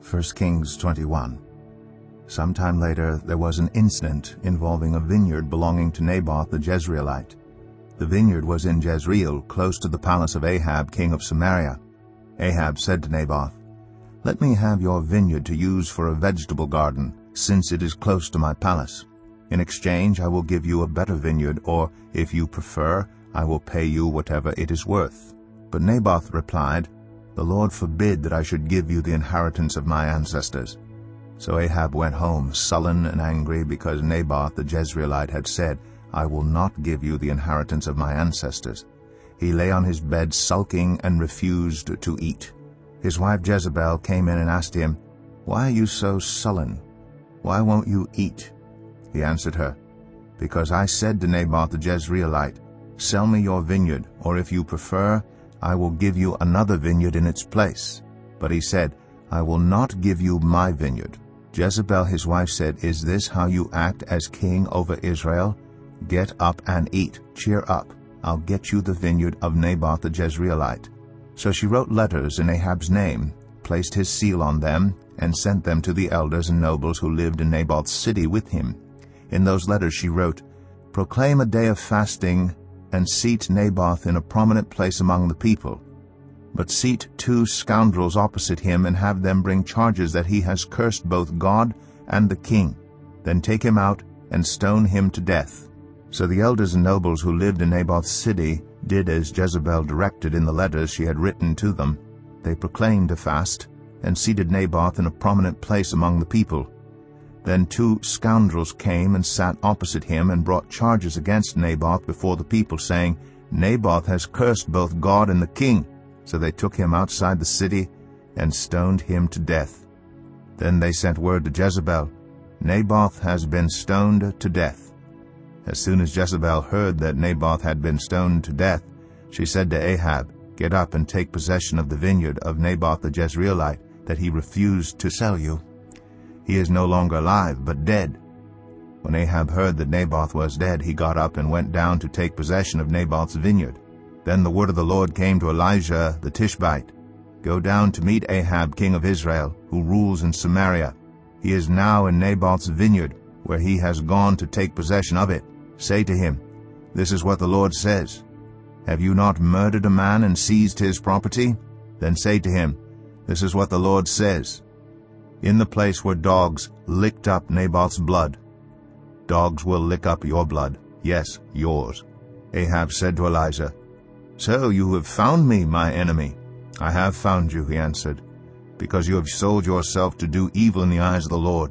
1 Kings 21. Sometime later there was an incident involving a vineyard belonging to Naboth the Jezreelite. The vineyard was in Jezreel, close to the palace of Ahab, king of Samaria. Ahab said to Naboth, "Let me have your vineyard to use for a vegetable garden, since it is close to my palace. In exchange I will give you a better vineyard, or, if you prefer, I will pay you whatever it is worth." But Naboth replied, "The Lord forbid that I should give you the inheritance of my ancestors." So Ahab went home, sullen and angry, because Naboth the Jezreelite had said, "I will not give you the inheritance of my ancestors." He lay on his bed sulking and refused to eat. His wife Jezebel came in and asked him, "Why are you so sullen? Why won't you eat?" He answered her, "Because I said to Naboth the Jezreelite, 'Sell me your vineyard, or if you prefer, I will give you another vineyard in its place.' But he said, 'I will not give you my vineyard.'" Jezebel his wife said, "Is this how you act as king over Israel? Get up and eat. Cheer up. I'll get you the vineyard of Naboth the Jezreelite." So she wrote letters in Ahab's name, placed his seal on them, and sent them to the elders and nobles who lived in Naboth's city with him. In those letters she wrote, "Proclaim a day of fasting, and seat Naboth in a prominent place among the people. But seat 2 scoundrels opposite him, and have them bring charges that he has cursed both God and the king. Then take him out and stone him to death." So the elders and nobles who lived in Naboth's city did as Jezebel directed in the letters she had written to them. They proclaimed a fast, and seated Naboth in a prominent place among the people. Then 2 scoundrels came and sat opposite him, and brought charges against Naboth before the people, saying, "Naboth has cursed both God and the king." So they took him outside the city and stoned him to death. Then they sent word to Jezebel, "Naboth has been stoned to death." As soon as Jezebel heard that Naboth had been stoned to death, she said to Ahab, "Get up and take possession of the vineyard of Naboth the Jezreelite that he refused to sell you. He is no longer alive, but dead." When Ahab heard that Naboth was dead, he got up and went down to take possession of Naboth's vineyard. Then the word of the Lord came to Elijah the Tishbite, "Go down to meet Ahab king of Israel, who rules in Samaria. He is now in Naboth's vineyard, where he has gone to take possession of it. Say to him, 'This is what the Lord says. Have you not murdered a man and seized his property?' Then say to him, 'This is what the Lord says. In the place where dogs licked up Naboth's blood, dogs will lick up your blood, yes, yours." Ahab said to Elijah, "So you have found me, my enemy." "I have found you," he answered, "because you have sold yourself to do evil in the eyes of the Lord."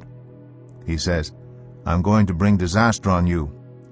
He says, "I'm going to bring disaster on you.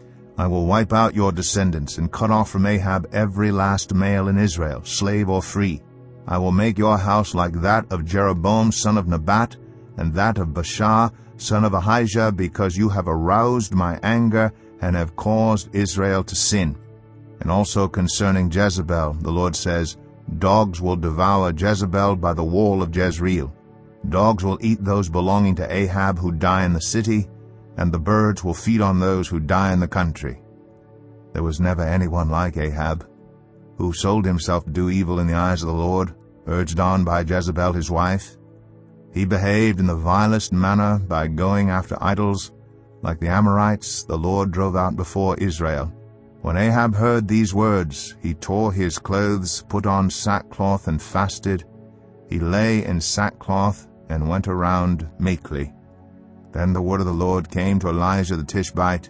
I will wipe out your descendants and cut off from Ahab every last male in Israel, slave or free. I will make your house like that of Jeroboam son of Nebat, and that of Baasha son of Ahijah, because you have aroused my anger and have caused Israel to sin." And also concerning Jezebel, the Lord says, "Dogs will devour Jezebel by the wall of Jezreel. Dogs will eat those belonging to Ahab who die in the city, and the birds will feed on those who die in the country." There was never anyone like Ahab, who sold himself to do evil in the eyes of the Lord, urged on by Jezebel his wife. He behaved in the vilest manner by going after idols, like the Amorites the Lord drove out before Israel. When Ahab heard these words, he tore his clothes, put on sackcloth, and fasted. He lay in sackcloth and went around meekly. Then the word of the Lord came to Elijah the Tishbite,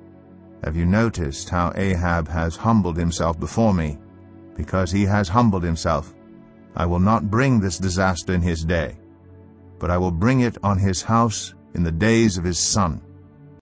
"Have you noticed how Ahab has humbled himself before me? Because he has humbled himself, I will not bring this disaster in his day, but I will bring it on his house in the days of his son."